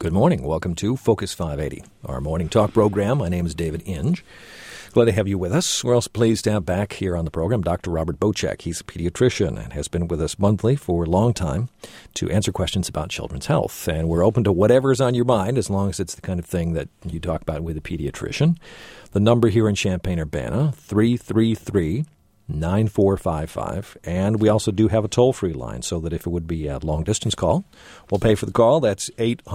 Good morning. Welcome to Focus 580, our morning talk program. My name is David Inge. Glad to have you with us. We're also pleased to have back here on the program Dr. Robert Bocek. He's a pediatrician and has been with us monthly for a long time to answer questions about children's health. And we're open to whatever's on your mind as long as it's the kind of thing that you talk about with a pediatrician. The number here in Champaign-Urbana, 333-9455. And we also do have a toll-free line so that if it would be a long-distance call, we'll pay for the call. That's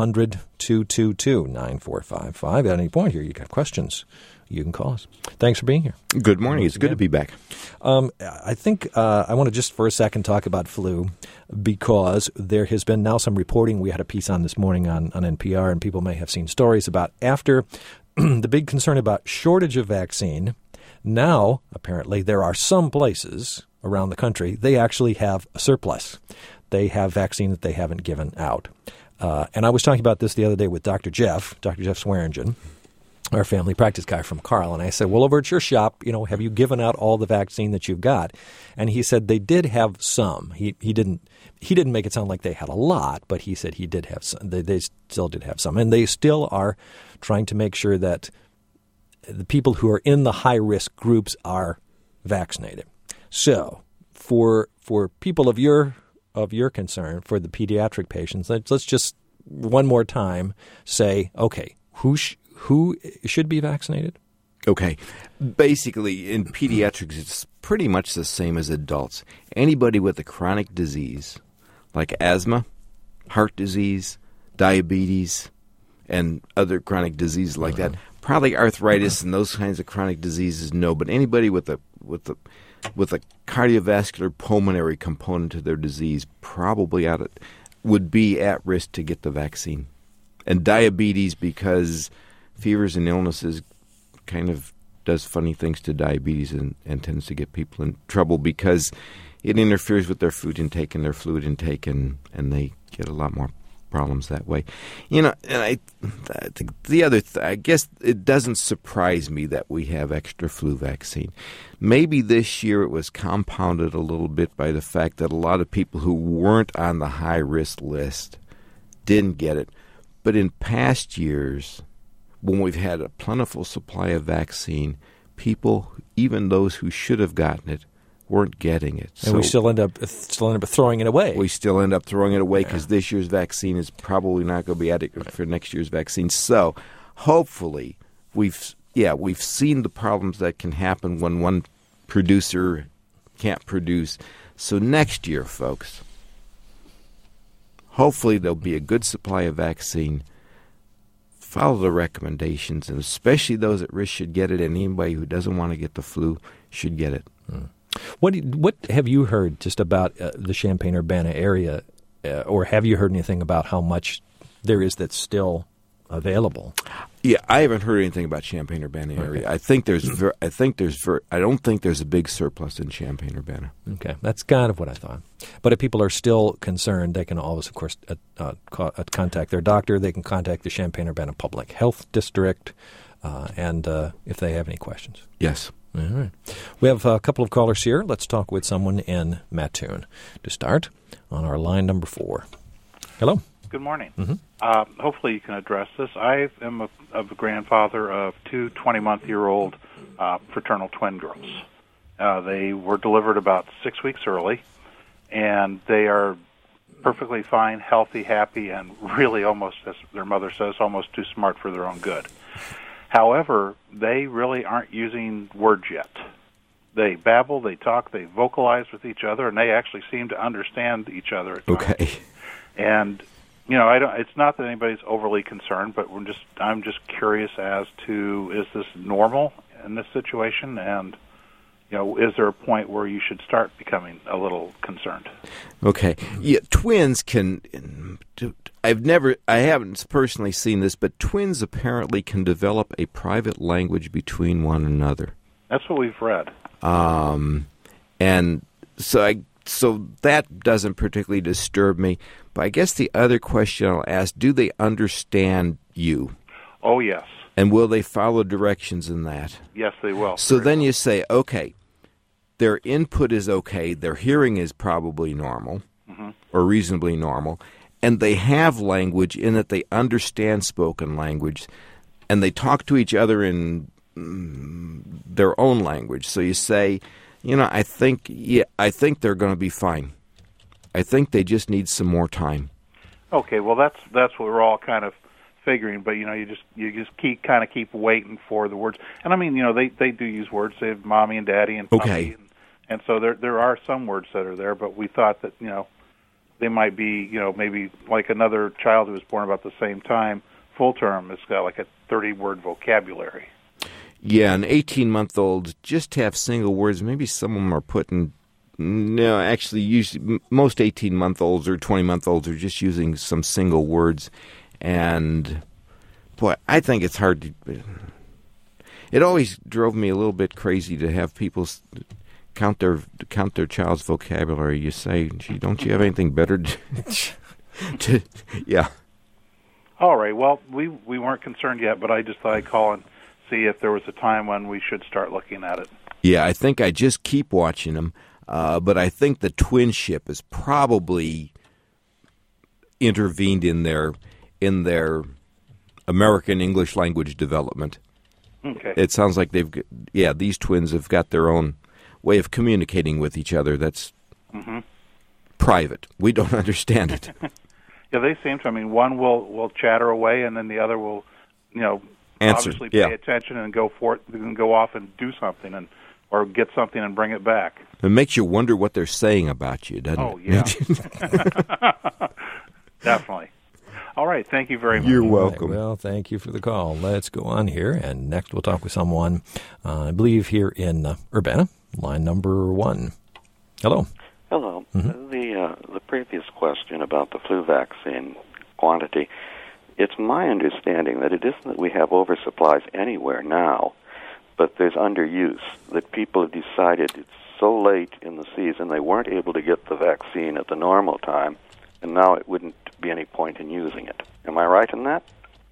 800-222-9455. At any point here, you got questions, you can call us. Thanks for being here. Good morning. It's good to be back. I think I want to just for a second talk about flu because there has been now some reporting. We had a piece on this morning on NPR, and people may have seen stories about after the big concern about shortage of vaccine. Now, apparently, there are some places around the country, they actually have a surplus. They have vaccine that they haven't given out. And I was talking about this the other day with Dr. Jeff Swearingen, our family practice guy from Carl. And I said, well, over at your shop, have you given out all the vaccine that you've got? And he said they did have some. He didn't make it sound like they had a lot, but he said he did have some. They still did have some. And they still are trying to make sure that the people who are in the high-risk groups are vaccinated. So for people of your concern, for the pediatric patients, let's just one more time say, okay, who should be vaccinated? Okay. Basically, in pediatrics, it's pretty much the same as adults. Anybody with a chronic disease like asthma, heart disease, diabetes, and other chronic diseases like that, probably arthritis and those kinds of chronic diseases, no. But anybody with a cardiovascular pulmonary component to their disease probably would be at risk to get the vaccine. And diabetes, because fevers and illnesses kind of does funny things to diabetes and tends to get people in trouble because it interferes with their food intake and their fluid intake, and they get a lot more problems that way. And I guess it doesn't surprise me that we have extra flu vaccine. Maybe this year it was compounded a little bit by the fact that a lot of people who weren't on the high-risk list didn't get it. But in past years, when we've had a plentiful supply of vaccine, people, even those who should have gotten it, weren't getting it. And we still end up throwing it away. We still end up throwing it away because this year's vaccine is probably not going to be adequate for next year's vaccine. So hopefully we've seen the problems that can happen when one producer can't produce. So next year, folks, hopefully there'll be a good supply of vaccine. Follow the recommendations, and especially those at risk should get it, and anybody who doesn't want to get the flu should get it. What have you heard just about the Champaign-Urbana area, or have you heard anything about how much there is that's still available? Yeah, I haven't heard anything about Champaign-Urbana area. Okay. I don't think there's a big surplus in Champaign-Urbana. Okay, that's kind of what I thought. But if people are still concerned, they can always, of course, contact their doctor. They can contact the Champaign-Urbana Public Health District, and if they have any questions. Yes. All right. We have a couple of callers here. Let's talk with someone in Mattoon to start on our line number 4. Hello. Good morning. Mm-hmm. Hopefully you can address this. I am a grandfather of 2 20-month-year-old fraternal twin girls. They were delivered about 6 weeks early, and they are perfectly fine, healthy, happy, and really almost, as their mother says, almost too smart for their own good. However, they really aren't using words yet. They babble, they talk, they vocalize with each other, and they actually seem to understand each other at times. Okay. And it's not that anybody's overly concerned, but I'm just curious as to, is this normal in this situation? And, is there a point where you should start becoming a little concerned? Okay. Yeah, twins can, I haven't personally seen this, but twins apparently can develop a private language between one another. That's what we've read. And so that doesn't particularly disturb me. But I guess the other question I'll ask, do they understand you? Oh, yes. And will they follow directions in that? Yes, they will. So then you say, okay, their input is okay, their hearing is probably normal, or reasonably normal, and they have language in that they understand spoken language, and they talk to each other in their own language. So you say, I think they're going to be fine. I think they just need some more time. Okay, well that's what we're all kind of figuring, but you just keep waiting for the words. And I mean, they do use words. They have mommy and daddy and puppy, okay, and so there are some words that are there. But we thought that they might be maybe like another child who was born about the same time, full term. It's got like a 30-word vocabulary. Yeah, an 18-month-old just have single words. Maybe some of them are putting. No, actually, usually most 18-month-olds or 20-month-olds are just using some single words. And, boy, I think it's hard to... It always drove me a little bit crazy to have people count their child's vocabulary. You say, gee, don't you have anything better to yeah. All right, well, we weren't concerned yet, but I just thought I'd call and see if there was a time when we should start looking at it. Yeah, I think I just keep watching them. But I think the twinship has probably intervened in their American English language development. Okay. It sounds like these twins have got their own way of communicating with each other that's private. We don't understand it. Yeah, they seem to. I mean, one will chatter away, and then the other will, Answer. Obviously pay attention and go off and do something or get something and bring it back. It makes you wonder what they're saying about you, doesn't it? Oh, yeah. Definitely. All right. Thank you very much. You're welcome. Well, thank you for the call. Let's go on here, and next we'll talk with someone, I believe, here in Urbana, line number 1. Hello. Hello. The previous question about the flu vaccine quantity, it's my understanding that it isn't that we have oversupplies anywhere now, but there's underuse, that people have decided it's so late in the season they weren't able to get the vaccine at the normal time, and now it wouldn't be any point in using it. Am I right in that?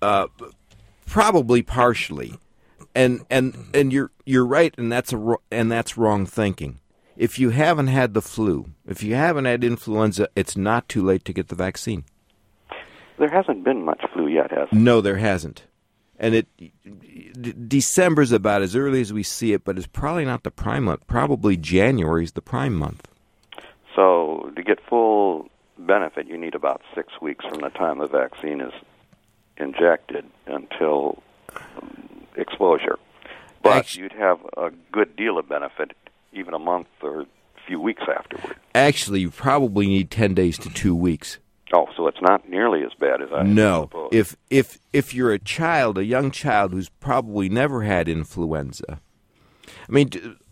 Probably partially, and you're right, and that's wrong thinking. If you haven't had the flu, if you haven't had influenza, it's not too late to get the vaccine. There hasn't been much flu yet, has there? No, there hasn't. And December's about as early as we see it, but it's probably not the prime month. Probably January is the prime month. So to get full benefit, you need about 6 weeks from the time the vaccine is injected until exposure. But you'd have a good deal of benefit even a month or a few weeks afterward. Actually, you probably need 10 days to 2 weeks. Oh, so it's not nearly as bad as I suppose. If you're a young child who's probably never had influenza, I mean,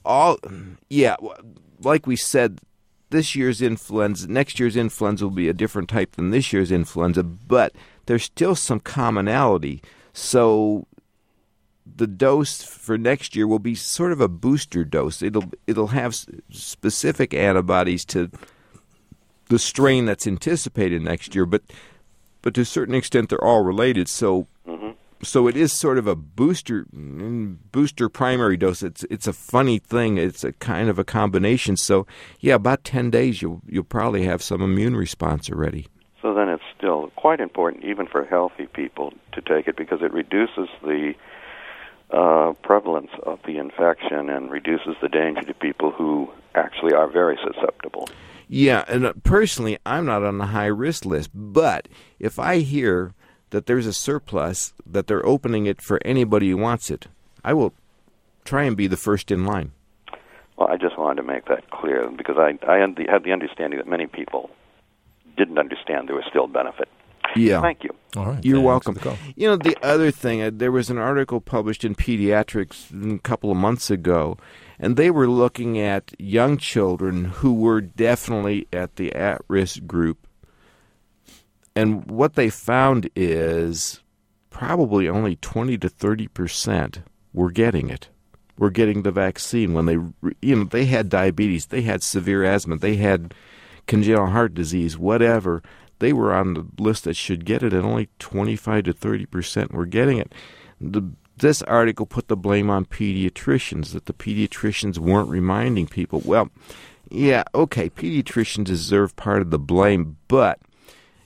like we said, next year's influenza will be a different type than this year's influenza, but there's still some commonality. So the dose for next year will be sort of a booster dose. It'll have specific antibodies to the strain that's anticipated next year, but to a certain extent they're all related. So so it is sort of a booster primary dose. It's a funny thing. It's a kind of a combination. So yeah, about 10 days you'll probably have some immune response already. So then it's still quite important, even for healthy people, to take it because it reduces the prevalence of the infection and reduces the danger to people who actually are very susceptible. Yeah, and personally, I'm not on the high-risk list, but if I hear that there's a surplus, that they're opening it for anybody who wants it, I will try and be the first in line. Well, I just wanted to make that clear because I had the understanding that many people didn't understand there was still benefit. Yeah. Thank you. All right. You're welcome. For the call. The other thing, there was an article published in Pediatrics a couple of months ago, and they were looking at young children who were definitely at the at-risk group. And what they found is probably only 20 to 30% were getting it. Were getting the vaccine when they had diabetes, they had severe asthma, they had congenital heart disease, whatever. They were on the list that should get it, and only 25 to 30% were getting it. This article put the blame on pediatricians, that the pediatricians weren't reminding people. Well, yeah, okay, pediatricians deserve part of the blame, but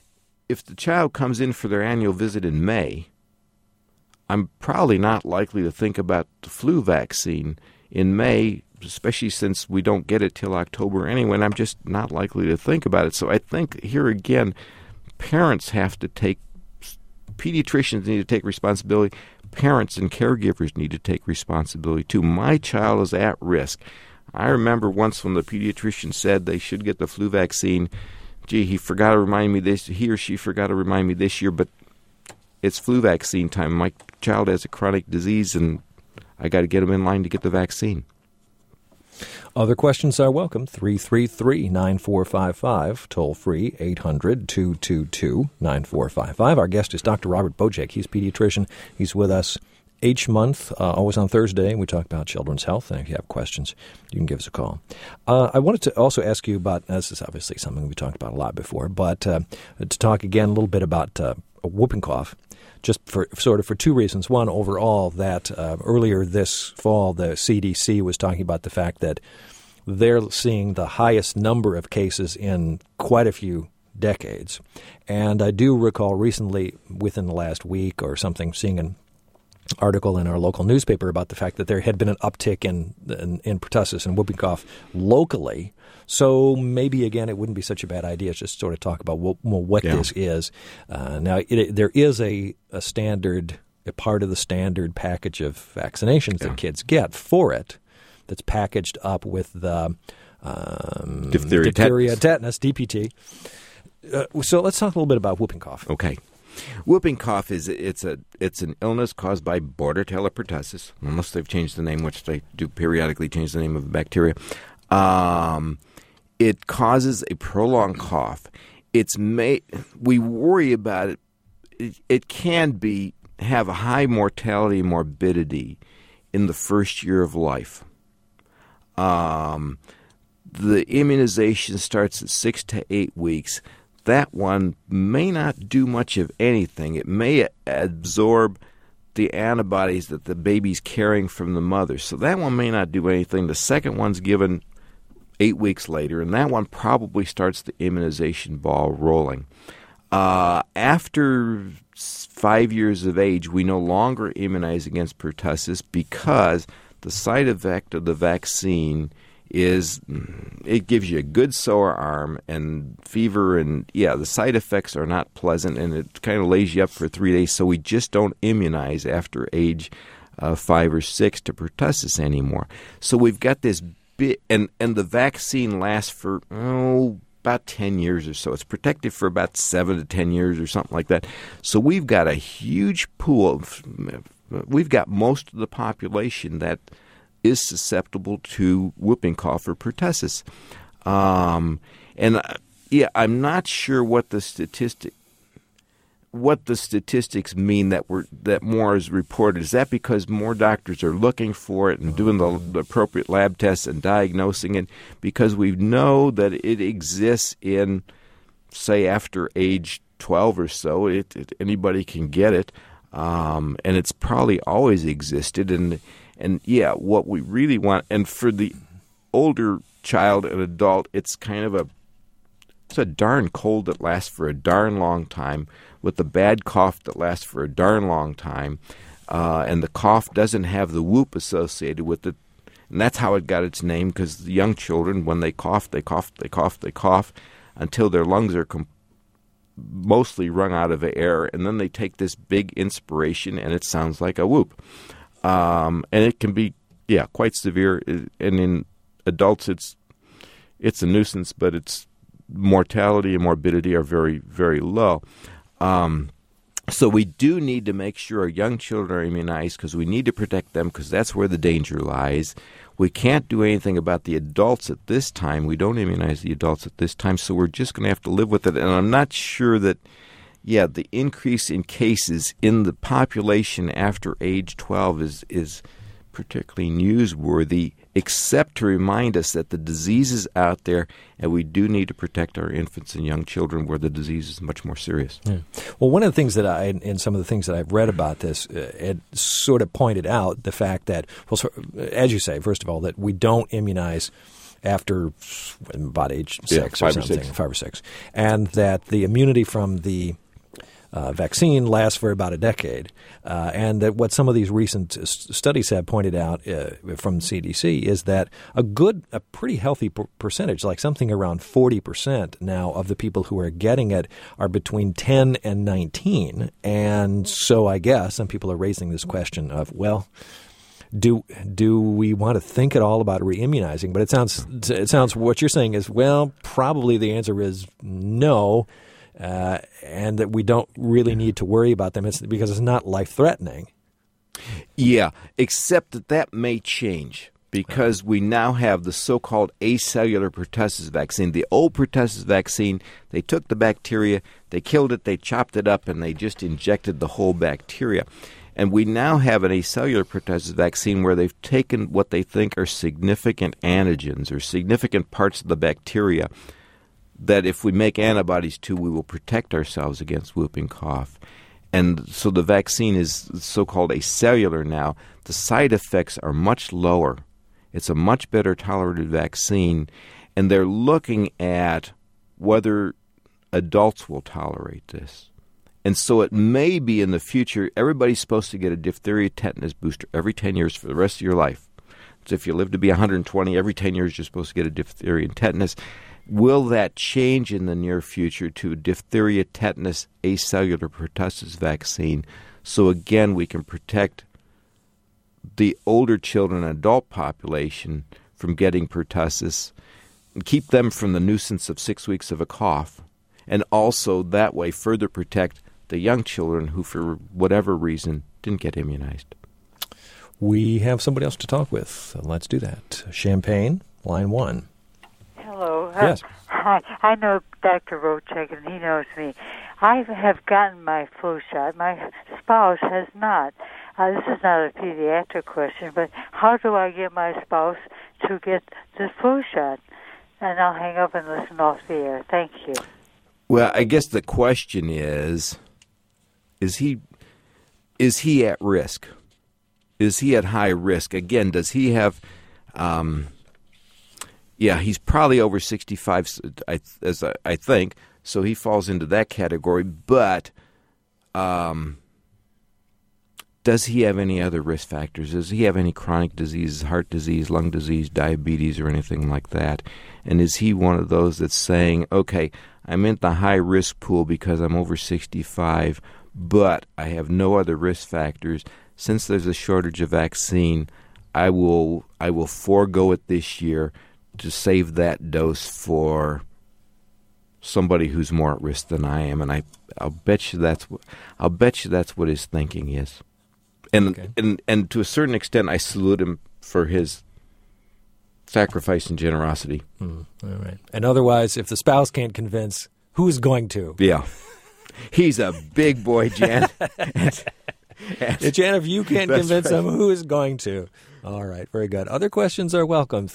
if the child comes in for their annual visit in May, I'm probably not likely to think about the flu vaccine in May, especially since we don't get it till October anyway, and I'm just not likely to think about it. So I think here again, parents have to pediatricians need to take responsibility. Parents and caregivers need to take responsibility too. My child is at risk. I remember once when the pediatrician said they should get the flu vaccine, gee, he or she forgot to remind me this year, but it's flu vaccine time. My child has a chronic disease, and I got to get him in line to get the vaccine. Other questions are welcome. 333-9455, toll free 800-222-9455. Our guest is Dr. Robert Bojek. He's a pediatrician. He's with us each month, always on Thursday. We talk about children's health, and if you have questions, you can give us a call. I wanted to also ask you about, this is obviously something we talked about a lot before, but to talk again a little bit about whooping cough, just for two reasons. One, overall, that earlier this fall, the CDC was talking about the fact that they're seeing the highest number of cases in quite a few decades. And I do recall recently, within the last week or something, seeing an article in our local newspaper about the fact that there had been an uptick in pertussis and whooping cough locally. So maybe, again, it wouldn't be such a bad idea to just sort of talk about what this is. Now, there is a standard, a part of the standard package of vaccinations that kids get for it that's packaged up with the diphtheria, tetanus, DPT. So let's talk a little bit about whooping cough. Okay. Whooping cough it's an illness caused by Bordetella pertussis, unless they've changed the name, which they do periodically change the name of the bacteria. It causes a prolonged cough. We worry about it. It can have a high mortality and morbidity in the first year of life. The immunization starts at 6 to 8 weeks. That one may not do much of anything. It may absorb the antibodies that the baby's carrying from the mother. So that one may not do anything. The second one's given 8 weeks later, and that one probably starts the immunization ball rolling. After 5 years of age, we no longer immunize against pertussis because the side effect of the vaccine is it gives you a good sore arm and fever, and the side effects are not pleasant, and it kind of lays you up for 3 days. So we just don't immunize after age 5 or 6 to pertussis anymore. So we've got this bit, and the vaccine lasts for about 10 years or so. It's protective for about 7 to 10 years or something like that. So we've got a huge pool. We've got most of the population that is susceptible to whooping cough or pertussis. I'm not sure what the statistics mean that more is reported. Is that because more doctors are looking for it and doing the appropriate lab tests and diagnosing it? Because we know that it exists in, say, after age 12 or so, anybody can get it, and it's probably always existed. And what we really want, and for the older child and adult, it's kind of it's a darn cold that lasts for a darn long time, with a bad cough that lasts for a darn long time, and the cough doesn't have the whoop associated with it, and that's how it got its name. Because the young children, when they cough, they cough, they cough, they cough, until their lungs are mostly wrung out of air, and then they take this big inspiration, and it sounds like a whoop. And it can be, quite severe. And in adults, it's a nuisance, but its mortality and morbidity are very, very low. So we do need to make sure our young children are immunized, because we need to protect them, because that's where the danger lies. We can't do anything about the adults at this time. We don't immunize the adults at this time, so we're just going to have to live with it. And I'm not sure that the increase in cases in the population after age 12 is particularly newsworthy, except to remind us that the disease is out there, and we do need to protect our infants and young children where the disease is much more serious. Yeah. Well, one of the things that in some of the things that I've read about this, it sort of pointed out the fact that, as you say, first of all, that we don't immunize after about age 6 5 or or something, 6. 5 or 6, and that the immunity from the vaccine lasts for about a decade, and that what some of these recent studies have pointed out from CDC is that a pretty healthy percentage, like something around 40% now of the people who are getting it are between 10 and 19. And so I guess some people are raising this question of, well, do we want to think at all about reimmunizing? But it sounds what you're saying is, well, probably the answer is no. And that we don't really need to worry about them because it's not life-threatening. Yeah, except that may change because we now have the so-called acellular pertussis vaccine. The old pertussis vaccine, they took the bacteria, they killed it, they chopped it up, and they just injected the whole bacteria. And we now have an acellular pertussis vaccine where they've taken what they think are significant antigens or significant parts of the bacteria that if we make antibodies to, we will protect ourselves against whooping cough. And so the vaccine is so-called acellular now. The side effects are much lower. It's a much better tolerated vaccine, and they're looking at whether adults will tolerate this. And so it may be in the future, everybody's supposed to get a diphtheria tetanus booster every 10 years for the rest of your life. So if you live to be 120, every 10 years you're supposed to get a diphtheria and tetanus. Will that change in the near future to diphtheria, tetanus, acellular pertussis vaccine? So again, we can protect the older children and adult population from getting pertussis and keep them from the nuisance of 6 weeks of a cough. And also that way further protect the young children who, for whatever reason, didn't get immunized. We have somebody else to talk with. Let's do that. Champaign, line 1. Hello. Yes. Hi. I know Dr. Rochek, and he knows me. I have gotten my flu shot. My spouse has not. This is not a pediatric question, but how do I get my spouse to get the flu shot? And I'll hang up and listen off the air. Thank you. Well, I guess the question is he at risk? Is he at high risk? Again, does he have he's probably over 65, I think, so he falls into that category. But does he have any other risk factors? Does he have any chronic diseases, heart disease, lung disease, diabetes, or anything like that? And is he one of those that's saying, okay, I'm in the high-risk pool because I'm over 65, but I have no other risk factors. Since there's a shortage of vaccine, I will forego it this year to save that dose for somebody who's more at risk than I am, and I'll bet you that's what his thinking is. And okay. and to a certain extent, I salute him for his sacrifice and generosity. All right. And otherwise, if the spouse can't convince, who's going to? Yeah, he's a big boy, Jan. Jan, if you can't convince right. him, who is going to? All right, very good. Other questions are welcome.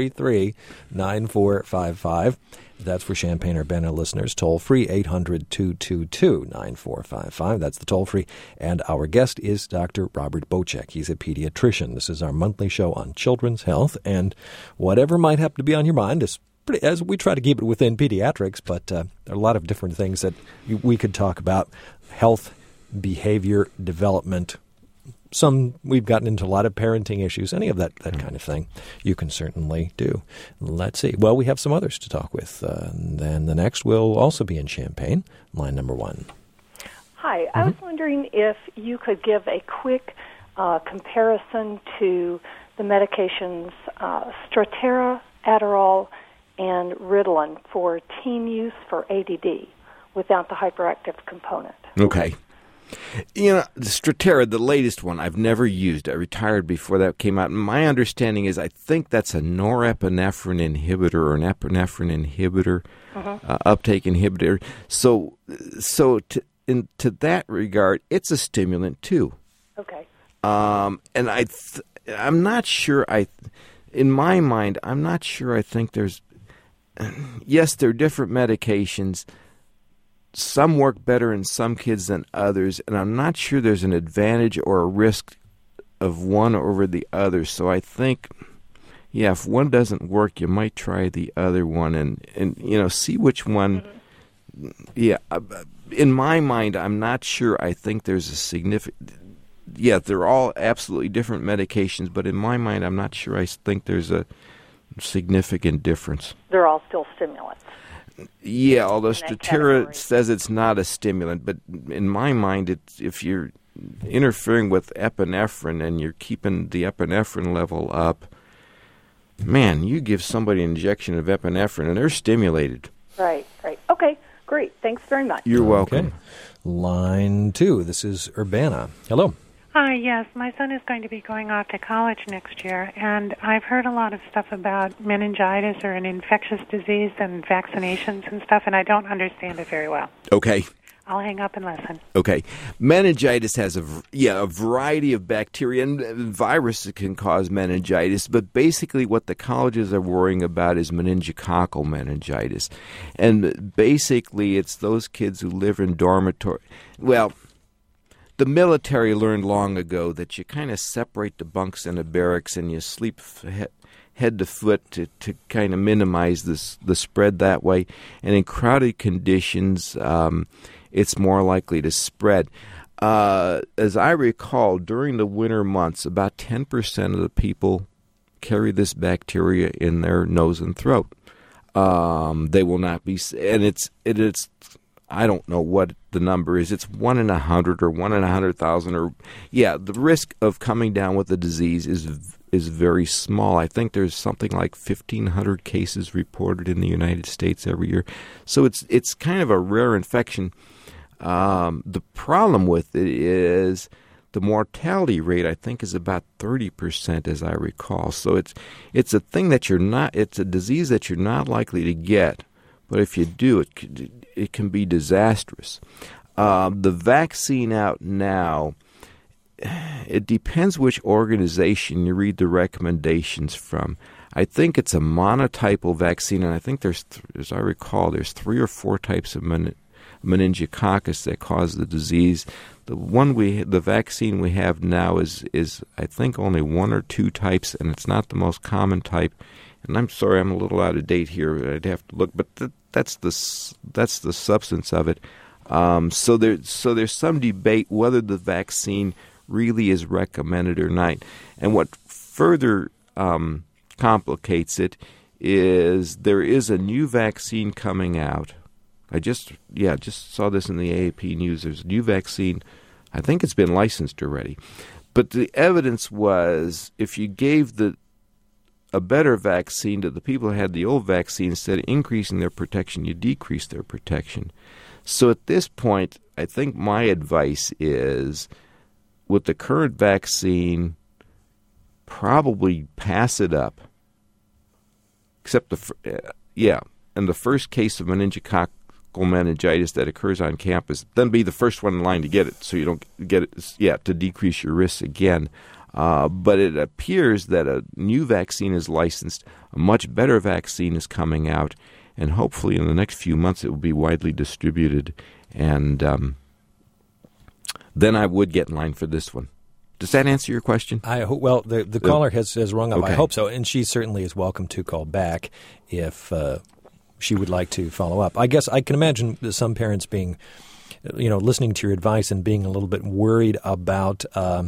333-9455. That's for Champaign Urbana listeners. Toll free 800-222-9455. That's the toll free. And our guest is Dr. Robert Bochek. He's a pediatrician. This is our monthly show on children's health, and whatever might happen to be on your mind is as we try to keep it within pediatrics, but there are a lot of different things that we could talk about: health, behavior, development. Some we've gotten into a lot of parenting issues, any of that kind of thing you can certainly do. Let's see. Well, we have some others to talk with. Then the next will also be in Champaign, line number 1. Hi. I was wondering if you could give a quick comparison to the medications Strattera, Adderall, and Ritalin for teen use for ADD without the hyperactive component. Okay. You know, the Strattera, the latest one, I've never used. I retired before that came out. My understanding is I think that's a norepinephrine inhibitor or an epinephrine inhibitor, uptake inhibitor. So to that regard, it's a stimulant too. Okay. And I'm not sure. In my mind, I'm not sure. I think there's. Yes, there are different medications. Some work better in some kids than others, and I'm not sure there's an advantage or a risk of one over the other. So I think, if one doesn't work, you might try the other one and see which one. Yeah, in my mind, I'm not sure. I think there's a significant. Yeah, they're all absolutely different medications, but in my mind, I'm not sure. I think there's a significant difference. They're all still stimulants. Yeah, although Strattera says it's not a stimulant, but in my mind, if you're interfering with epinephrine and you're keeping the epinephrine level up, man, you give somebody an injection of epinephrine and they're stimulated. Right. Okay, great. Thanks very much. You're welcome. Okay. Line 2, this is Urbana. Hello. Hi, yes. My son is going to be going off to college next year, and I've heard a lot of stuff about meningitis or an infectious disease and vaccinations and stuff, and I don't understand it very well. Okay. I'll hang up and listen. Okay. Meningitis has a variety of bacteria, and viruses can cause meningitis, but basically what the colleges are worrying about is meningococcal meningitis. And basically it's those kids who live in dormitory. Well, the military learned long ago that you kind of separate the bunks in the barracks and you sleep head to foot to kind of minimize the spread that way. And in crowded conditions, it's more likely to spread. As I recall, during the winter months, about 10% of the people carry this bacteria in their nose and throat. They will not be, and it's I don't know what the number is. It's 1 in 100 or 1 in 100,000 or the risk of coming down with the disease is very small. I think there's something like 1,500 cases reported in the United States every year. So it's kind of a rare infection. The problem with it is the mortality rate, I think, is about 30%, as I recall. So it's a thing that it's a disease that you're not likely to get, but if you do, it can be disastrous. The vaccine out now, it depends which organization you read the recommendations from. I think it's a monotypal vaccine, and I think there's, as I recall, there's 3 or 4 types of meningococcus that cause the disease. The vaccine we have now is I think only 1 or 2 types, and it's not the most common type. And I'm sorry, I'm a little out of date here. I'd have to look, but that's the substance of it. So there's some debate whether the vaccine really is recommended or not. And what further complicates it is there is a new vaccine coming out. I just saw this in the AAP news. There's a new vaccine. I think it's been licensed already. But the evidence was if you gave a better vaccine to the people who had the old vaccine, instead of increasing their protection, you decrease their protection. So at this point, I think my advice is, with the current vaccine, probably pass it up. Except and the first case of meningococcal meningitis that occurs on campus, then be the first one in line to get it, so you don't get it, to decrease your risks again. But it appears that a new vaccine is licensed, a much better vaccine is coming out, and hopefully in the next few months it will be widely distributed, and then I would get in line for this one. Does that answer your question? I hope. Well, the caller has rung up. Okay. I hope so, and she certainly is welcome to call back if she would like to follow up. I guess I can imagine some parents being, listening to your advice and being a little bit worried about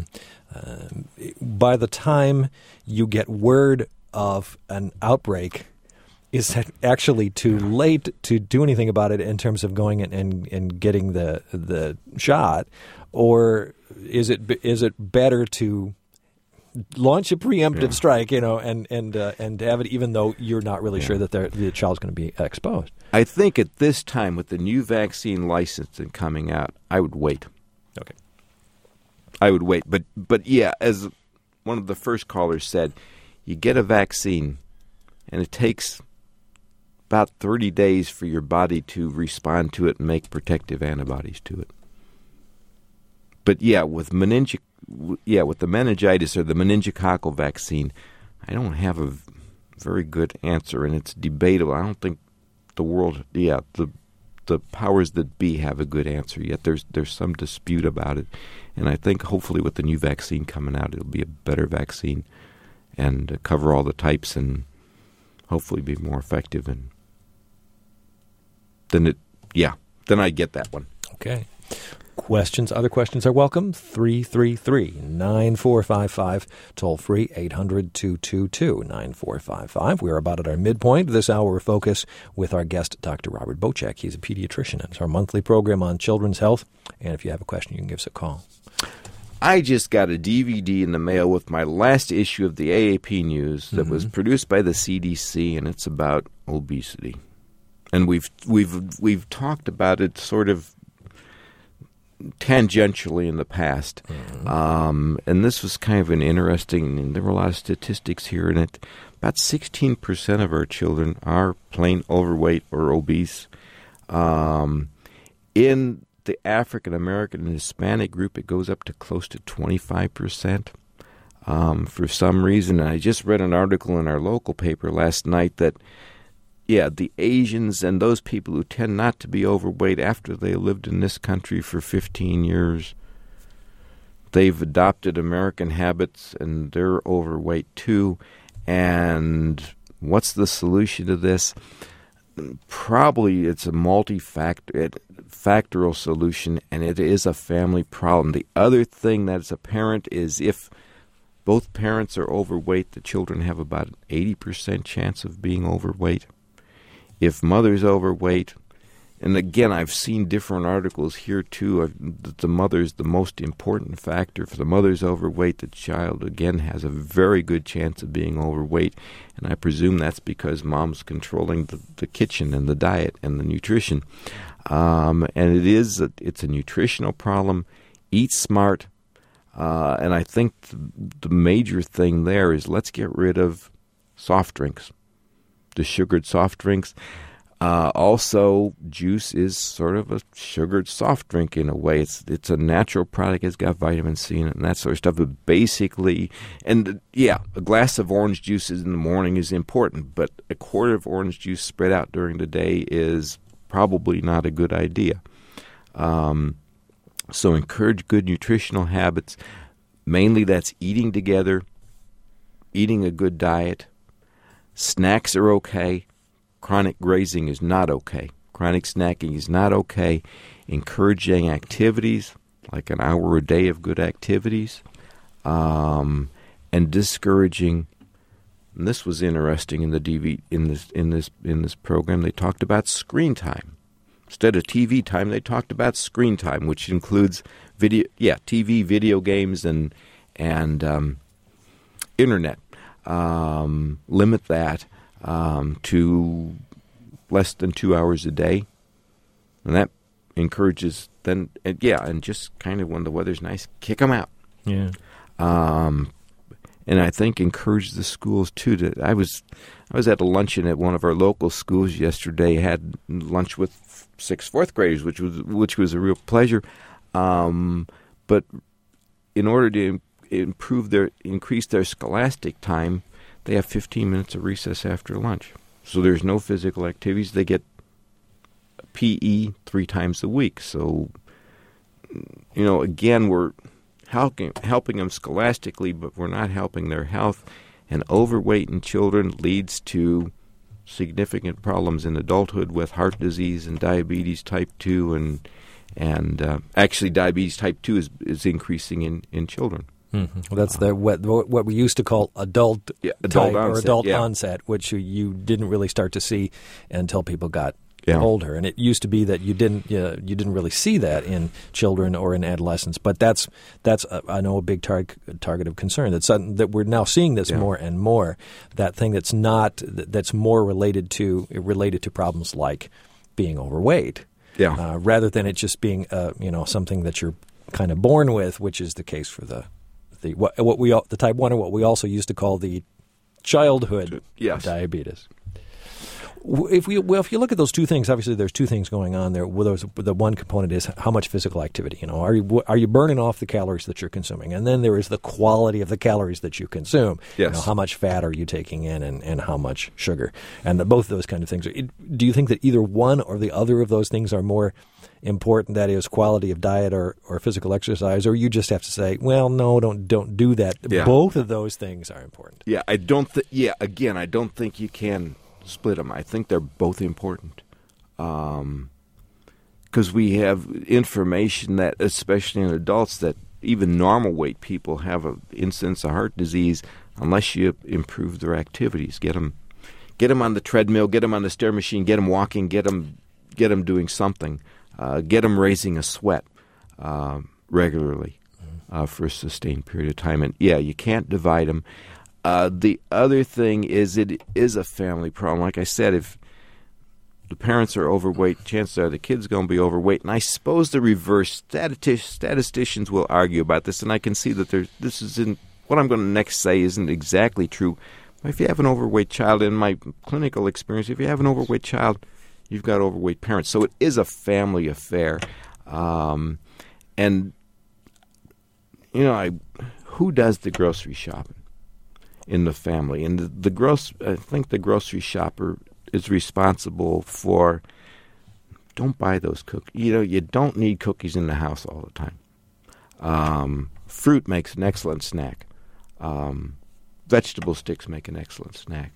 by the time you get word of an outbreak, is that actually too late to do anything about it in terms of going and getting the shot, or is it better to launch a preemptive strike, and have it even though you're not really sure that the child's going to be exposed? I think at this time, with the new vaccine licensed and coming out, I would wait. Okay. I would wait. But yeah, as one of the first callers said, you get a vaccine, and it takes about 30 days for your body to respond to it and make protective antibodies to it. But with the meningitis or the meningococcal vaccine, I don't have a very good answer, and it's debatable. I don't think the world, the powers that be have a good answer yet. There's some dispute about it, and I think hopefully with the new vaccine coming out, it'll be a better vaccine, and cover all the types and hopefully be more effective. And then I get that one. Okay. Other questions are welcome. 333-9455, toll free 800-222-9455. We're about at our midpoint of this hour of focus with our guest, Dr. Robert Bochek. He's a pediatrician. It's our monthly program on children's health. And if you have a question, you can give us a call. I just got a DVD in the mail with my last issue of the AAP News that was produced by the CDC, and it's about obesity. And we've talked about it sort of tangentially in the past. And this was kind of an interesting, and there were a lot of statistics here in it. About 16% of our children are plain overweight or obese. In the African American and Hispanic group, it goes up to close to 25%. For some reason, and I just read an article in our local paper last night that the Asians and those people who tend not to be overweight after they lived in this country for 15 years, they've adopted American habits and they're overweight too. And what's the solution to this? Probably it's a multifactorial solution, and it is a family problem. The other thing that's apparent is if both parents are overweight, the children have about an 80% chance of being overweight. If mother's overweight, and again, I've seen different articles here too, that the mother's the most important factor. If the mother's overweight, the child, again, has a very good chance of being overweight. And I presume that's because mom's controlling the kitchen and the diet and the nutrition. And it's a nutritional problem. Eat smart. And I think the major thing there is let's get rid of soft drinks. The sugared soft drinks. Also, juice is sort of a sugared soft drink in a way. It's a natural product. It's got vitamin C in it and that sort of stuff. But basically, a glass of orange juice in the morning is important, but a quart of orange juice spread out during the day is probably not a good idea. So encourage good nutritional habits. Mainly that's eating together, eating a good diet. Snacks are okay. Chronic grazing is not okay. Chronic snacking is not okay. Encouraging activities, like an hour a day of good activities, and discouraging. And this was interesting in the DV in this program. They talked about screen time instead of TV time. They talked about screen time, which includes TV, video games, and internet. Limit that to less than 2 hours a day, and that encourages and just kind of when the weather's nice, kick them out. Yeah. And I think encourage the schools too. I was at a luncheon at one of our local schools yesterday. Had lunch with 6th, 4th graders, which was a real pleasure. But in order to increase their scholastic time, they have 15 minutes of recess after lunch. So there's no physical activities. They get PE 3 times a week. So, again, we're helping them scholastically, but we're not helping their health. And overweight in children leads to significant problems in adulthood with heart disease and diabetes type 2. And actually diabetes type 2 is increasing in children. Mm-hmm. Well, that's what we used to call adult onset, which you didn't really start to see until people got older. And it used to be that you didn't really see that in children or in adolescents. But that's I know a big target of concern. That we're now seeing this more and more. That thing that's more related to problems like being overweight. Yeah. Rather than it just being something that you're kind of born with, which is the case for the type 1, and what we also used to call the childhood diabetes. If you look at those two things, obviously there's two things going on there. Well, the one component is how much physical activity. Are you burning off the calories that you're consuming, and then there is the quality of the calories that you consume. Yes. How much fat are you taking in, and how much sugar, and both of those kind of things. Do you think that either one or the other of those things are more important? That is, quality of diet or physical exercise, or you just have to say, well, no, don't do that. Yeah. Both of those things are important. Yeah, I don't think you can split them. I think they're both important because we have information that, especially in adults, that even normal weight people have an incidence of heart disease unless you improve their activities. Get them on the treadmill, get them on the stair machine, get them walking, get them doing something, get them raising a sweat regularly for a sustained period of time. And yeah, you can't divide them. The other thing is it is a family problem. Like I said, if the parents are overweight, chances are the kid's going to be overweight. And I suppose the reverse, statisticians will argue about this, and I can see that this isn't, what I'm going to next say isn't exactly true. But if you have an overweight child, in my clinical experience, if you have an overweight child, you've got overweight parents. So it is a family affair. And, who does the grocery shopping in the family? And I think the grocery shopper is responsible for, don't buy those cookies. You don't need cookies in the house all the time. Fruit makes an excellent snack. Vegetable sticks make an excellent snack.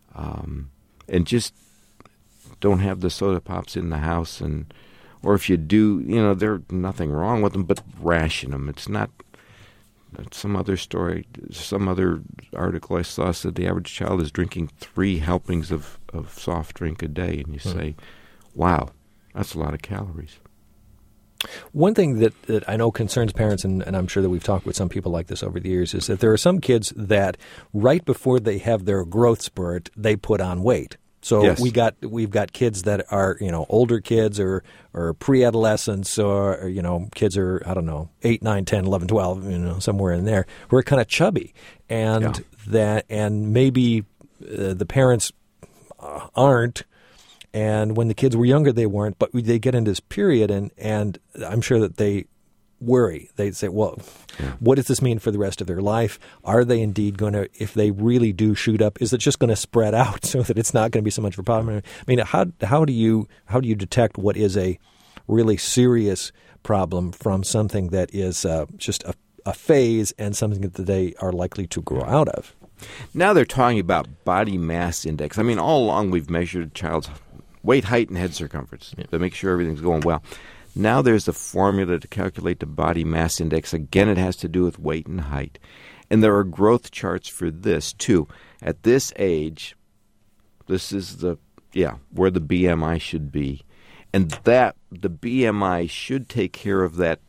And just don't have the soda pops in the house. Or if you do, there's nothing wrong with them, but ration them. It's not. Some other article I saw said the average child is drinking 3 helpings of soft drink a day, and you say, wow, that's a lot of calories. One thing that I know concerns parents, and I'm sure that we've talked with some people like this over the years, is that there are some kids that right before they have their growth spurt, they put on weight. So yes. we've got kids that are older kids or pre-adolescents or kids are 8, 9, 10, 11, 12 somewhere in there who are kind of chubby and maybe the parents aren't, and when the kids were younger they weren't, but they get into this period and I'm sure that they worry. They say, well, what does this mean for the rest of their life? Are they indeed going to, if they really do shoot up, is it just going to spread out so that it's not going to be so much of a problem? I mean, how do you detect what is a really serious problem from something that is just a phase and something that they are likely to grow out of? Now they're talking about body mass index. I mean, all along we've measured a child's weight, height, and head circumference to make sure everything's going well. Now there's a formula to calculate the body mass index. Again, it has to do with weight and height. And there are growth charts for this, too. At this age, this is where the BMI should be. And that the BMI should take care of that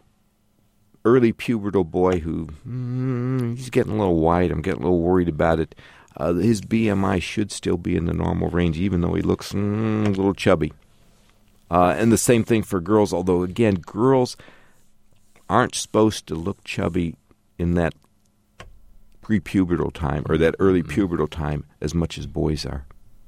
early pubertal boy who, he's getting a little wide. I'm getting a little worried about it. His BMI should still be in the normal range, even though he looks a little chubby. And the same thing for girls, although, again, girls aren't supposed to look chubby in that prepubertal time or that early pubertal time as much as boys are.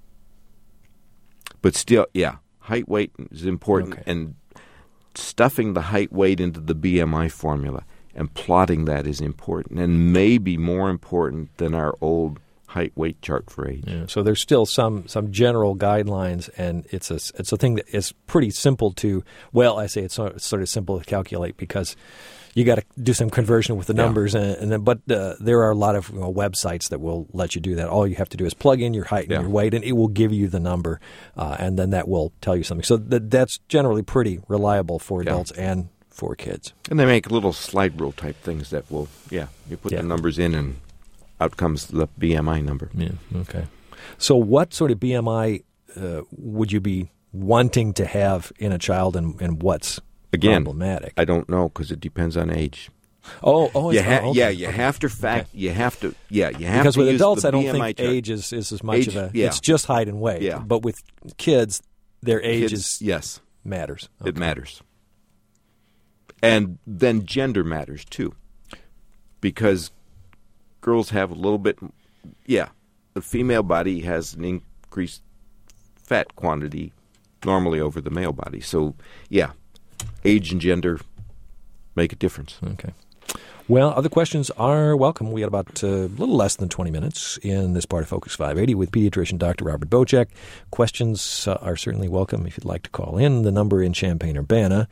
But still, height, weight is important, and stuffing the height, weight into the BMI formula and plotting that is important, and maybe more important than our old height weight chart for age. Yeah, so there's still some general guidelines, and it's a thing that is pretty simple to. Well, I say it's sort of simple to calculate because you got to do some conversion with the numbers, but there are a lot of websites that will let you do that. All you have to do is plug in your height and your weight, and it will give you the number, and then that will tell you something. So that's generally pretty reliable for adults and for kids. And they make little slide rule type things that will, you put the numbers in and out comes the BMI number. Yeah, okay. So what sort of BMI would you be wanting to have in a child, and what's problematic? I don't know because it depends on age. You have to because with adults, I don't think age is as much of a. Yeah. It's just height and weight. Yeah. But with kids, their age matters. Okay. It matters, and then gender matters too, because girls have a little bit. Yeah, the female body has an increased fat quantity normally over the male body. So, yeah, age and gender make a difference. Okay. Well, other questions are welcome. We got about a little less than 20 minutes in this part of Focus 580 with pediatrician Dr. Robert Bocek. Questions are certainly welcome if you'd like to call in. The number in Champaign-Urbana,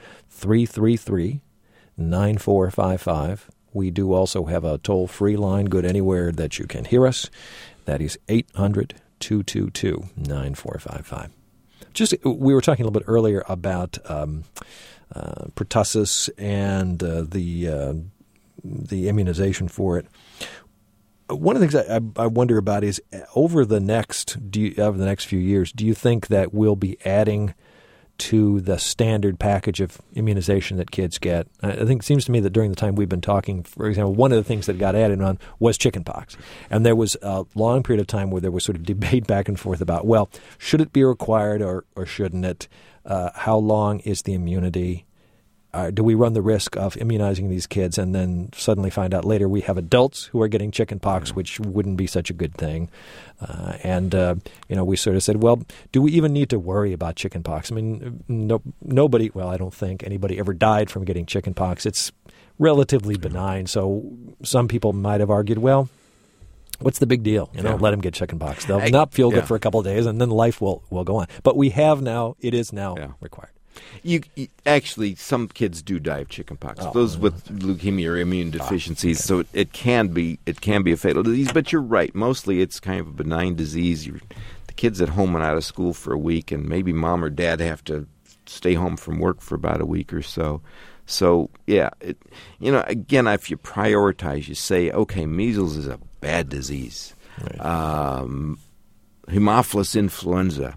333-9455. We do also have a toll-free line, good anywhere that you can hear us. That is 800-222-9455. We were talking a little bit earlier about pertussis and the immunization for it. One of the things I wonder about is over the next few years, do you think that we'll be adding to the standard package of immunization that kids get? I think it seems to me that during the time we've been talking, for example, one of the things that got added on was chickenpox. And there was a long period of time where there was sort of debate back and forth about, well, should it be required or shouldn't it? How long is the immunity? Do we run the risk of immunizing these kids and then suddenly find out later we have adults who are getting chickenpox, which wouldn't be such a good thing? We sort of said, well, do we even need to worry about chickenpox? I mean, nobody, well, I don't think anybody ever died from getting chickenpox. It's relatively benign. So some people might have argued, well, what's the big deal? Let them get chickenpox. They'll not feel good for a couple of days, and then life will go on. But we have now, it is now required. You actually, some kids do die of chickenpox. Those with leukemia or immune deficiencies, so it can be a fatal disease. But you're right. Mostly, it's kind of a benign disease. The kid's at home and out of school for a week, and maybe mom or dad have to stay home from work for about a week or so. So yeah, again, if you prioritize, you say, okay, measles is a bad disease. Right. Haemophilus influenza.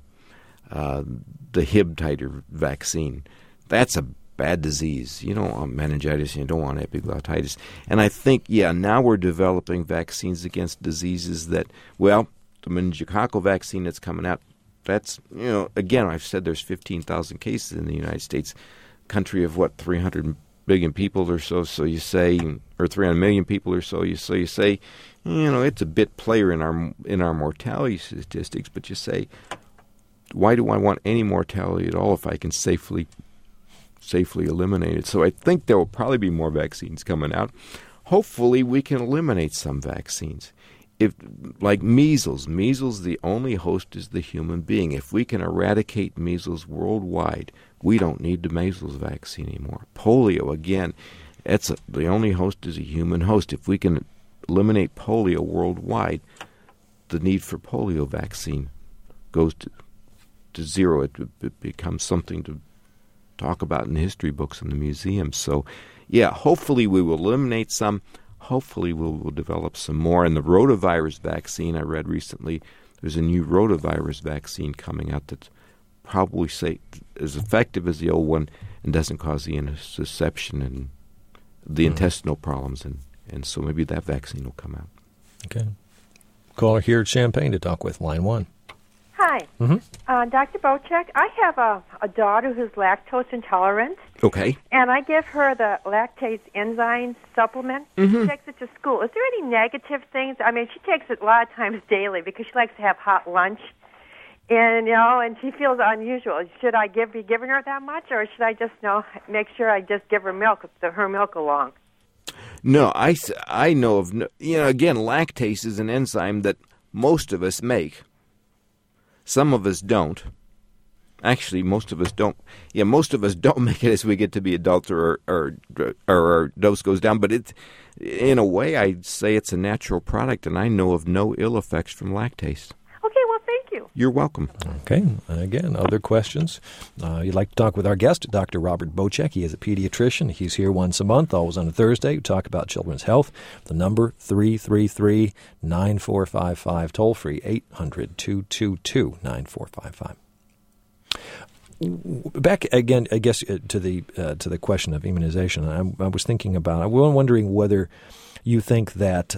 The Hib titer vaccine, that's a bad disease. You don't want meningitis, you don't want epiglottitis. And I think, now we're developing vaccines against diseases that, the meningococcal vaccine that's coming out, that's, again, I've said there's 15,000 cases in the United States, country of 300 billion people or so, you say, or 300 million people or so, you say, it's a bit player in our mortality statistics, but you say, why do I want any mortality at all if I can safely eliminate it? So I think there will probably be more vaccines coming out. Hopefully we can eliminate some vaccines. If, like measles, the only host is the human being. If we can eradicate measles worldwide, we don't need the measles vaccine anymore. Polio, again, the only host is a human host. If we can eliminate polio worldwide, the need for polio vaccine goes to zero. It becomes something to talk about in the history books in the museums. So, hopefully we will eliminate some. Hopefully we'll develop some more. And the rotavirus vaccine, I read recently, there's a new rotavirus vaccine coming out that's probably as effective as the old one and doesn't cause the intussusception and the intestinal problems. And so maybe that vaccine will come out. Okay. Caller here at Champaign to talk with, line 1. Hi. Mm-hmm. Dr. Bocek, I have a daughter who's lactose intolerant. Okay. And I give her the lactase enzyme supplement. Mm-hmm. She takes it to school. Is there any negative things? I mean, she takes it a lot of times daily because she likes to have hot lunch. And, and she feels unusual. Should I be giving her that much, or should I just make sure I just give her her milk along? No, I know of, again, lactase is an enzyme that most of us make. Some of us don't. Actually, most of us don't. Yeah, most of us don't make it as we get to be adults or our dose goes down. But in a way, I'd say it's a natural product, and I know of no ill effects from lactase. Okay, well, thank you. You're welcome. Okay. Again, other questions? You'd like to talk with our guest, Dr. Robert Bocek. He is a pediatrician. He's here once a month, always on a Thursday, to talk about children's health. The number, 333-9455, toll-free, 800-222-9455. Back again, I guess, to the question of immunization. I was thinking about, I'm wondering whether you think that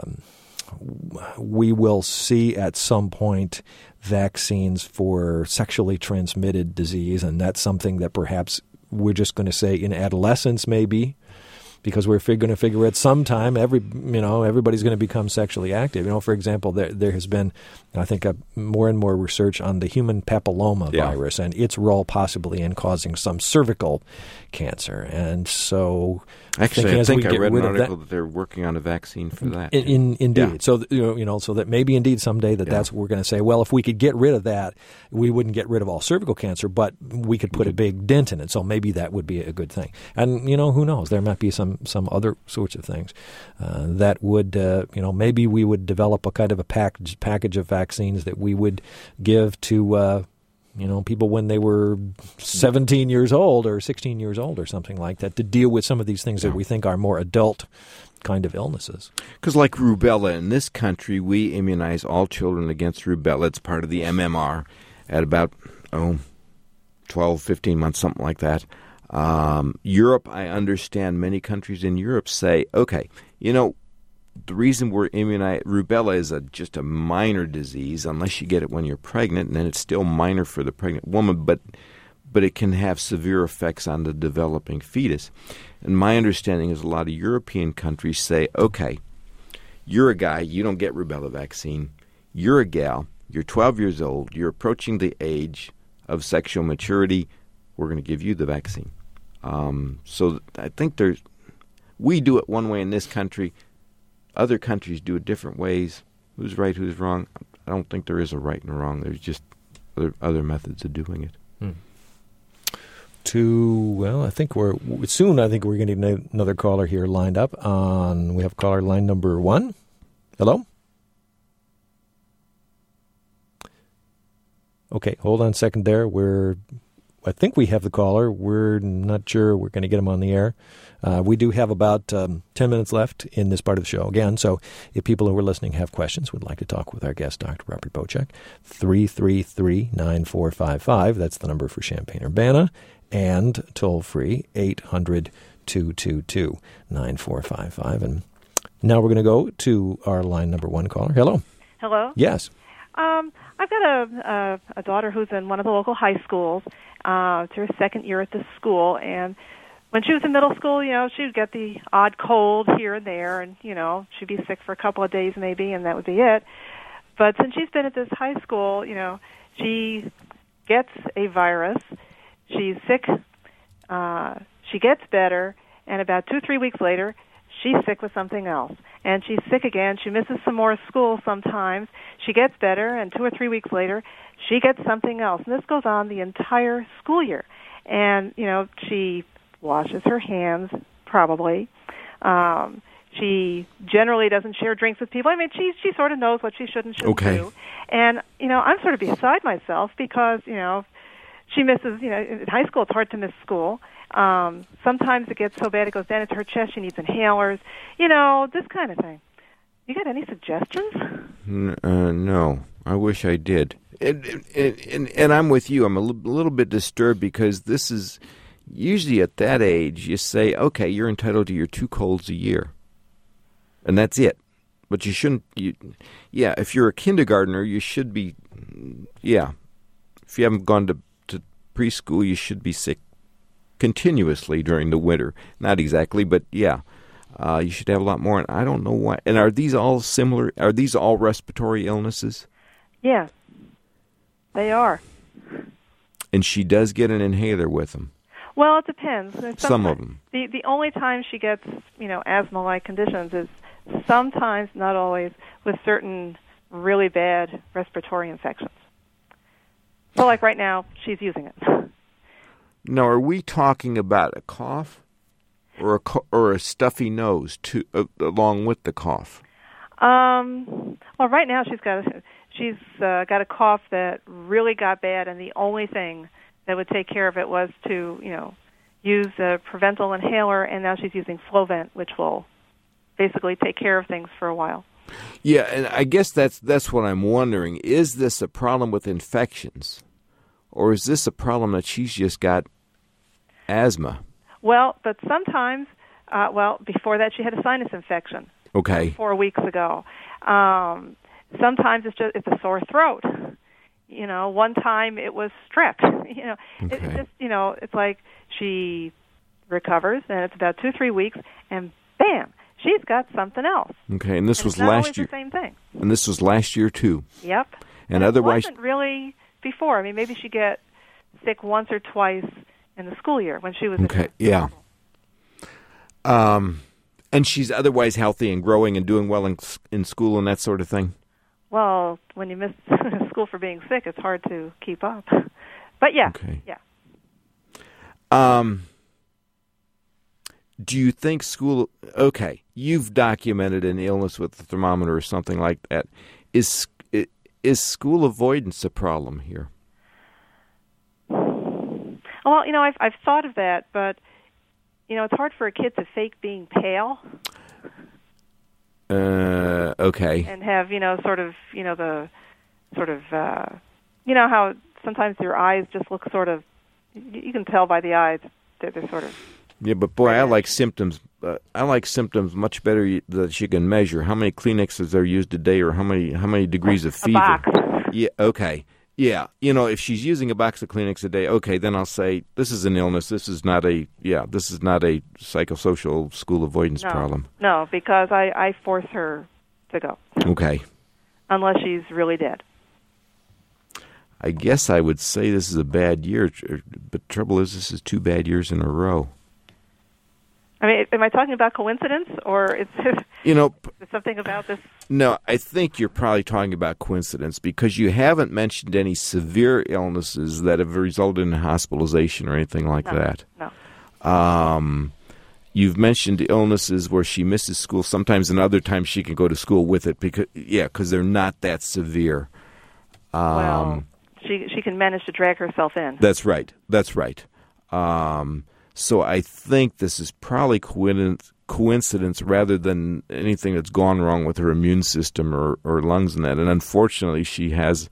we will see at some point vaccines for sexually transmitted disease, and that's something that perhaps we're just going to say in adolescence maybe, because we're going to figure at some time everybody's going to become sexually active. For example, there has been, I think, more and more research on the human papilloma virus and its role possibly in causing some cervical cancer. And so, actually, I think I read an article that they're working on a vaccine for that. Indeed. Yeah. So so that maybe indeed someday that's what we're going to say. Well, if we could get rid of that, we wouldn't get rid of all cervical cancer, but we could put a big dent in it. So maybe that would be a good thing. And who knows? There might be some other sorts of things that would maybe we would develop a kind of a package of vaccines that we would give to people when they were 17 years old or 16 years old or something like that, to deal with some of these things that we think are more adult kind of illnesses. Because like rubella, in this country, we immunize all children against rubella. It's part of the MMR at about 12, 15 months, something like that. Europe, I understand many countries in Europe say, okay, the reason we're immunized, rubella is just a minor disease unless you get it when you're pregnant, and then it's still minor for the pregnant woman, but it can have severe effects on the developing fetus. And my understanding is a lot of European countries say, okay, you're a guy, you don't get rubella vaccine. You're a gal, you're 12 years old, you're approaching the age of sexual maturity, we're going to give you the vaccine. So I think we do it one way in this country. Other countries do it different ways. Who's right, who's wrong? I don't think there is a right and a wrong. There's just other methods of doing it. I think we're going to need another caller here lined up. We have caller line number 1. Hello? Okay, hold on a second there. I think we have the caller. We're not sure we're going to get him on the air. We do have about 10 minutes left in this part of the show. Again, so if people who are listening have questions, would like to talk with our guest, Dr. Robert Boczek, 333-9455. That's the number for Champaign-Urbana. And toll-free, 800-222-9455. And now we're going to go to our line number 1 caller. Hello. Hello? Yes. I've got a daughter who's in one of the local high schools. It's her second year at this school, and when she was in middle school, she would get the odd cold here and there, and, she'd be sick for a couple of days maybe, and that would be it. But since she's been at this high school, she gets a virus, she's sick, she gets better, and about 2-3 weeks later, she's sick with something else. And she's sick again. She misses some more school sometimes. She gets better, and 2 or 3 weeks later, she gets something else. And this goes on the entire school year. And, she washes her hands, probably. She generally doesn't share drinks with people. I mean, she sort of knows what she should and shouldn't do. And, I'm sort of beside myself because, she misses, in high school it's hard to miss school. Sometimes it gets so bad it goes down into her chest. She needs inhalers. This kind of thing. You got any suggestions? No. I wish I did. And I'm with you. I'm a little bit disturbed because this is usually at that age you say, okay, you're entitled to your 2 colds a year. And that's it. But you shouldn't. If you're a kindergartner, you should be. Yeah. If you haven't gone to preschool, you should be sick continuously during the winter. Not exactly, but yeah. You should have a lot more. And I don't know why. And are these all similar? Are these all respiratory illnesses? Yeah, they are. And she does get an inhaler with them. Well, it depends. Some of them. The only time she gets, asthma-like conditions is sometimes, not always, with certain really bad respiratory infections. So, like right now, she's using it. Now, are we talking about a cough or a stuffy nose along with the cough? Well, right now she's got a cough that really got bad, and the only thing that would take care of it was to, use a Proventil inhaler, and now she's using Flovent, which will basically take care of things for a while. Yeah, and I guess that's what I'm wondering. Is this a problem with infections, or is this a problem that she's just got asthma? Well, but sometimes, before that she had a sinus infection. Okay. 4 weeks ago. Sometimes it's a sore throat. One time it was strep. Okay. It's just, it's like she recovers, and it's about 2-3 weeks, and bam, she's got something else. Okay, and this was not last always year. The same thing. And this was last year too. Yep. And otherwise, it wasn't really before. I mean, maybe she'd get sick once or twice in the school year when she was okay, yeah. And she's otherwise healthy and growing and doing well in school and that sort of thing. Well, when you miss school for being sick, it's hard to keep up. But yeah, okay. Yeah. Do you think school? Okay, you've documented an illness with the thermometer or something like that. Is school avoidance a problem here? Well, I've thought of that, but it's hard for a kid to fake being pale. Okay. And have how sometimes your eyes just look sort of. You can tell by the eyes that they're sort of. Yeah, but boy, I like symptoms. I like symptoms much better that you can measure. How many Kleenexes are used a day, or how many degrees of fever? A box. Yeah. Okay. Yeah. If she's using a box of Kleenex a day, okay, then I'll say this is an illness. This is not a psychosocial school avoidance problem. No, because I force her to go. Okay. Unless she's really dead. I guess I would say this is a bad year, but trouble is this is 2 bad years in a row. I mean, am I talking about coincidence, or is there something about this? No, I think you're probably talking about coincidence because you haven't mentioned any severe illnesses that have resulted in hospitalization or anything like that. No. You've mentioned illnesses where she misses school sometimes, and other times she can go to school with it because they're not that severe. Well, she can manage to drag herself in. That's right. So I think this is probably coincidence rather than anything that's gone wrong with her immune system or lungs and that. And unfortunately, she does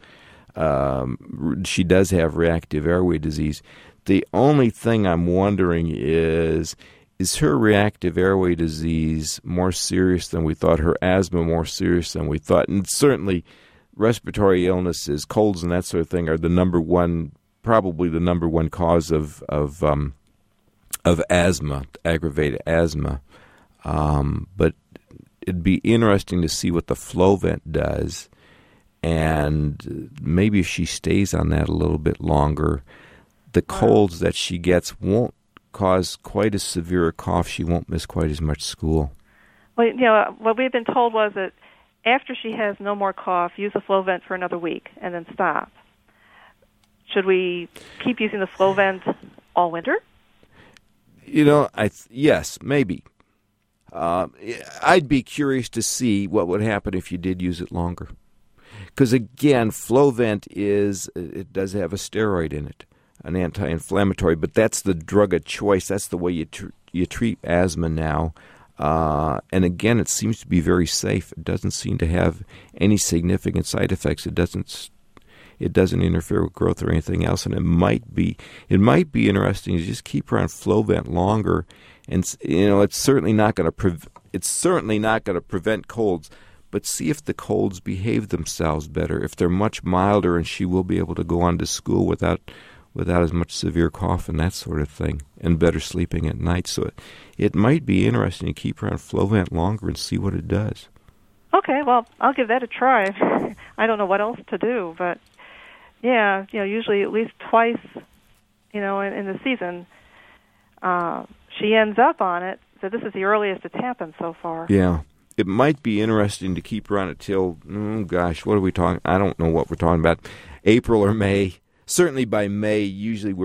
have reactive airway disease. The only thing I'm wondering is her reactive airway disease more serious than we thought? Her asthma more serious than we thought? And certainly, respiratory illnesses, colds, and that sort of thing are probably the number one cause of asthma, aggravated asthma. But it'd be interesting to see what the Flovent does, and maybe if she stays on that a little bit longer, the colds that she gets won't cause quite as severe a cough. She won't miss quite as much school. Well, what we've been told was that after she has no more cough, use the Flovent for another week and then stop. Should we keep using the Flovent all winter? Yes, maybe. I'd be curious to see what would happen if you did use it longer. Because, again, Flovent it does have a steroid in it, an anti-inflammatory, but that's the drug of choice. That's the way you treat asthma now. And, again, it seems to be very safe. It doesn't seem to have any significant side effects. It doesn't interfere with growth or anything else, and it might be interesting to just keep her on Flovent longer. And it's certainly not going to prevent colds, but see if the colds behave themselves better. If they're much milder, and she will be able to go on to school without as much severe cough and that sort of thing, and better sleeping at night. So it might be interesting to keep her on Flovent longer and see what it does. Okay, well, I'll give that a try. I don't know what else to do, but. Yeah, usually at least twice, in the season, she ends up on it. So this is the earliest it's happened so far. Yeah. It might be interesting to keep her on it till, what are we talking? I don't know what we're talking about. April or May. Certainly by May, usually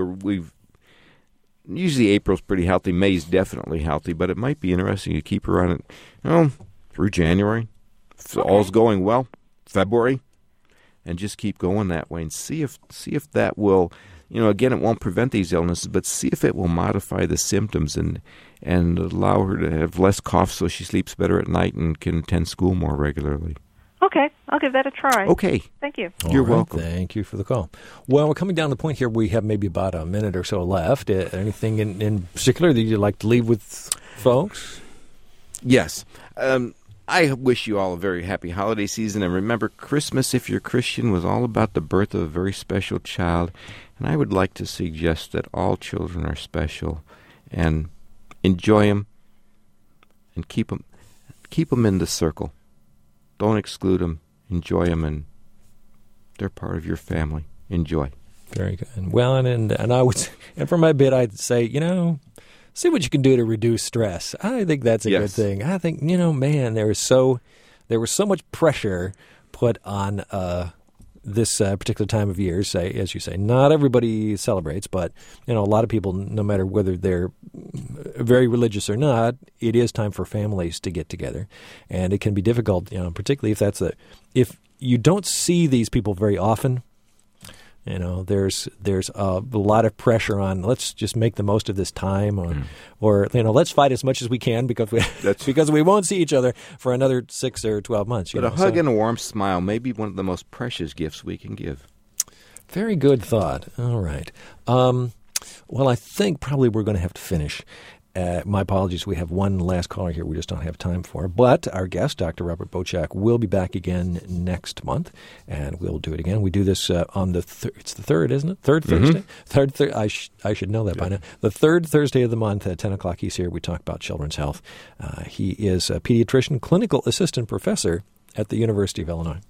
usually April's pretty healthy. May's definitely healthy, but it might be interesting to keep her on it, through January. If all's going well, February. And just keep going that way and see if that will, again, it won't prevent these illnesses, but see if it will modify the symptoms and allow her to have less cough so she sleeps better at night and can attend school more regularly. Okay, I'll give that a try. Okay. Thank you. You're welcome. Thank you for the call. Well, we're coming down to the point here. We have maybe about a minute or so left. Anything in particular that you'd like to leave with folks? Yes. I wish you all a very happy holiday season, and remember, Christmas, if you're Christian, was all about the birth of a very special child, and I would like to suggest that all children are special, and enjoy them, and keep them in the circle. Don't exclude them. Enjoy them, and they're part of your family. Enjoy. Very good. Well, and I would, and for my bit, I'd say, see what you can do to reduce stress. I think that's a good thing. I think, man, there was so much pressure put on this particular time of year. Say, as you say, not everybody celebrates, but a lot of people, no matter whether they're very religious or not, it is time for families to get together, and it can be difficult, particularly if you don't see these people very often. There's a lot of pressure on, let's just make the most of this time, or let's fight as much as we can because we won't see each other for another 6 or 12 months. But a hug and a warm smile may be one of the most precious gifts we can give. Very good thought. All right. Well, I think probably we're going to have to finish. My apologies. We have one last caller here we just don't have time for. But our guest, Dr. Robert Bochac, will be back again next month, and we'll do it again. We do this on it's the 3rd, isn't it? Third Thursday? I should know that by now. The 3rd Thursday of the month at 10 o'clock. He's here. We talk about children's health. He is a pediatrician, clinical assistant professor at the University of Illinois.